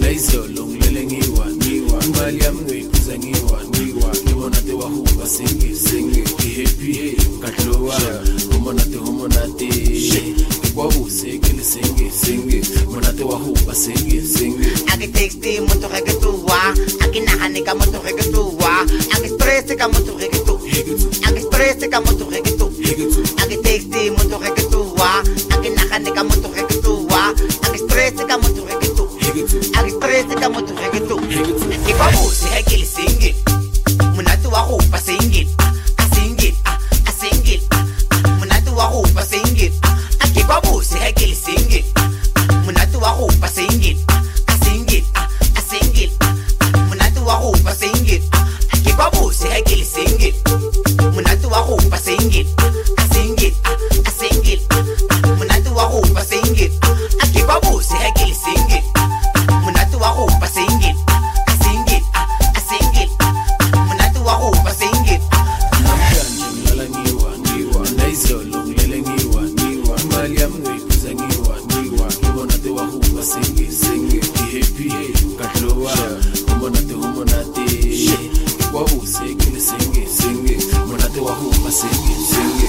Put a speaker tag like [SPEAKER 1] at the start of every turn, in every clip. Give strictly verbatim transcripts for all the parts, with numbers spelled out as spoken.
[SPEAKER 1] Naizolo ngilele ngiwa ngiwa imali yami ngiyiphuza ngiwa ngiwa ngibona te wahuba singi singi happy katlowa homonate homonate kwabuse ke le singi singi monate wahuba singi singi
[SPEAKER 2] ake texte moto ge ke tuwa ake nagane ka moto ge ke tuwa ake stress ka moto ge ke tuwa ake stress ka moto ge ke tuwa ake texte moto ge ke tuwa ake nagane ka moto ge ke tuwa ake stress ka moto ge ke tuwa ake stress ka moto ge ke tuwa ke kwabuse ge ke le singi monate wahuba singi singi singi monate wahuba singi ake kwabuse ge ke le singi monate wahuba singi singi singi monate wahuba singi ake kwabuse ge ke le singi monate wahuba singi singi singi monate wahuba singi ake kwabuse ge ke le singi monate wahuba singi singi singi monate wahuba singi
[SPEAKER 1] namhlanje ngilala ngiwa ngiwa Naizolo ngilele ngiwa ngiwa imali yami ngiyiphuza ngiwa ngiwa ngibona te wahuba singi singi happy katlowa homonate homonate kwabuse ke le singi singi monate wahuba singi singi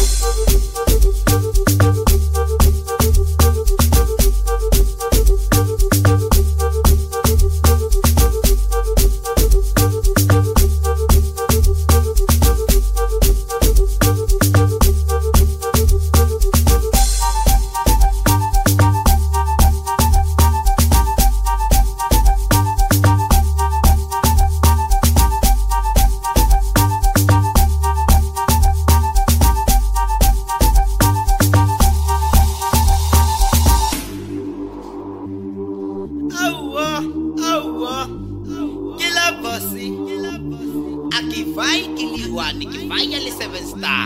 [SPEAKER 2] Awa, awa, kila bossy. Akifai kiliwani, kifai ale seven star.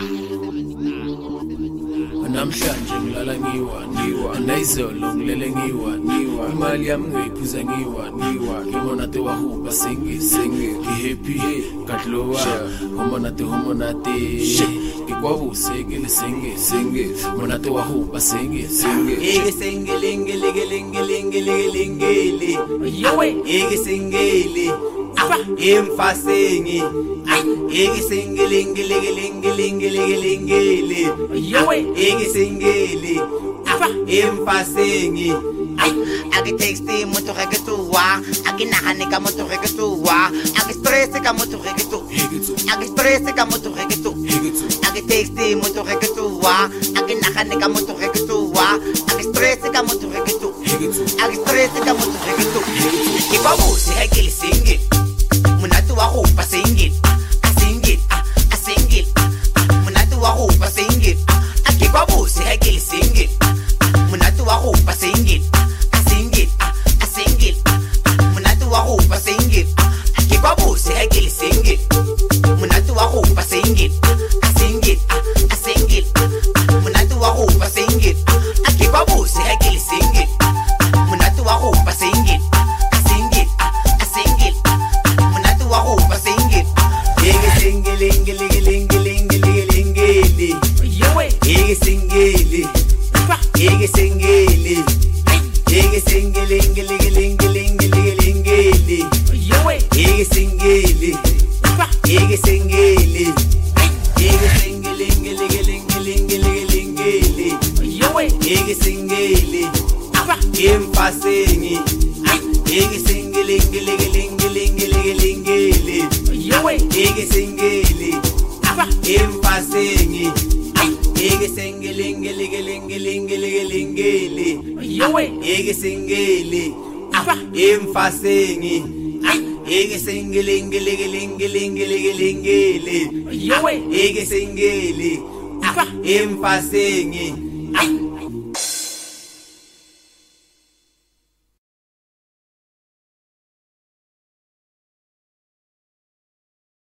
[SPEAKER 1] namhlanje ngilala ngiwa ngiwa Naizolo ngilele ngiwa ngiwa imali yami ngiyiphuza ngiwa ngiwa ngibona te wahuba singi singi happy katlowa homonate homonate kwabuse ke le singi singi monate wahuba singi singi
[SPEAKER 2] Ege sengelengele gelengele gelengele. Yowe, ege sengele. Apa, emfasengi. Ege sengelengele gelengele gelengele. Yowe, ege sengele. Apa, emfasengi. Ake texte moto ge ke tuwa ake nagane ka moto ge ke tuwa ake stress ka moto ge ke tuwa ake stress ka moto ge ke tuwa ake texte moto ge ke tuwa ake nagane ka moto ge ke tuwa ake stress ka moto ge ke tuwa ake stress ka moto ge ke tuwa ke kwabuse ge ke le singi monate wahuba singi singi singi monate wahuba singi ake kwabuse ge ke le singi monate wahuba singi singi singi monate wahuba singi ake kwabuse ge ke le singi monate wahuba singi singi singi monate wahuba singi ake kwabuse ge ke le singi monate wahuba singi singi singi monate wahuba singi ege sengelengele gelengele gelengele yowe ege sengele ege sengele ege sengelengele gelengele gelengele yowe ege sengele ege sengele ege sengelengele gelengele gelengele yowe ege sengele emfasengi ege sengelengele gelengele gelengele yowe ege sengele emfasengi ege sengelengele gelengele gelengele yowe ege sengele emfasengi ege sengelengele gelengele gelengele yowe ege sengele emfasengi